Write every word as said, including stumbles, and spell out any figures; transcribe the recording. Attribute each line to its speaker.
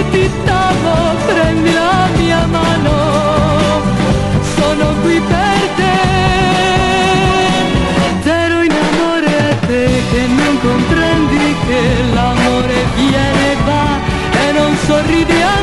Speaker 1: aspettavo, prendi la mia mano, sono qui per te. T'ero in amore a te che non comprendi che l'amore viene e va e non sorridi a